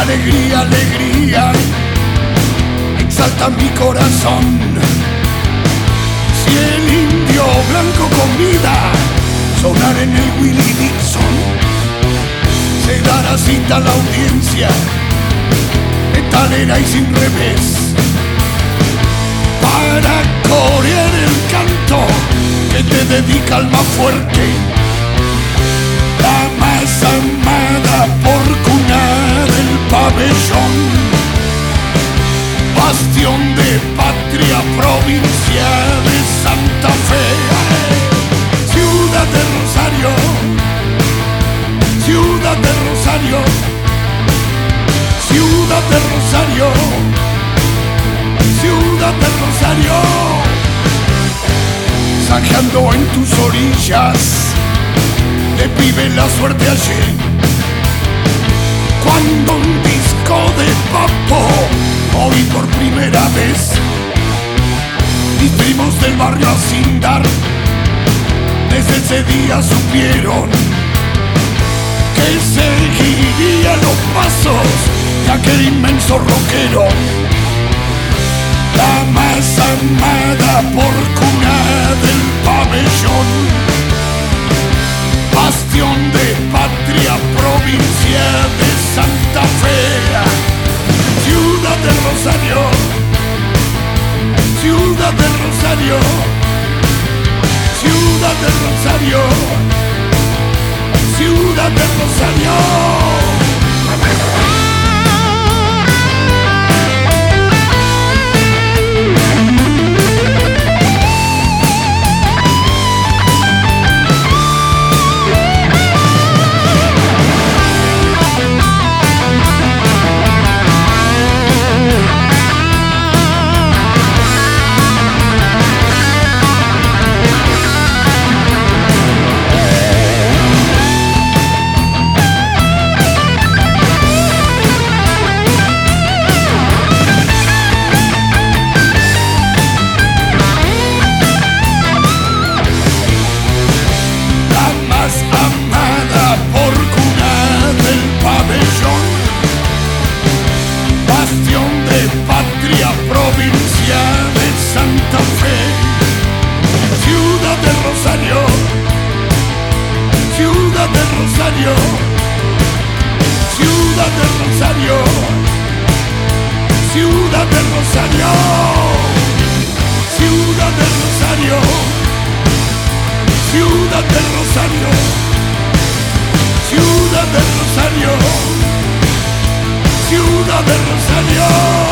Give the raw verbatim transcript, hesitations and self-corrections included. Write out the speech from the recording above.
Alegría, alegría, exalta mi corazón. Si el indio blanco con vida sonar en el Willie Dixon, se dará cita a la audiencia, metalera y sin revés, para corear el canto que te dedica al más fuerte, la más amada por cuna del pabellón, bastión de patria, provincia de Santa Fe, ciudad de Rosario, ciudad de Rosario, ciudad de Rosario, ciudad de Rosario, saqueando en tus orillas, de pibe la suerte hallé, cuando un disco de papo oí por primera vez. Mis primos del barrio Acindar desde ese día supieron que seguiría los pasos de aquel inmenso rockero, la más amada por cuna del pabellón, bastión de patria, provincia de Santa Fe, ciudad de Rosario, ciudad de Rosario, ciudad de Rosario, ciudad de Rosario. Ciudad de Rosario, ciudad de Rosario, ciudad de Rosario, ciudad de Rosario, ciudad de Rosario, ciudad de Rosario, ciudad de Rosario.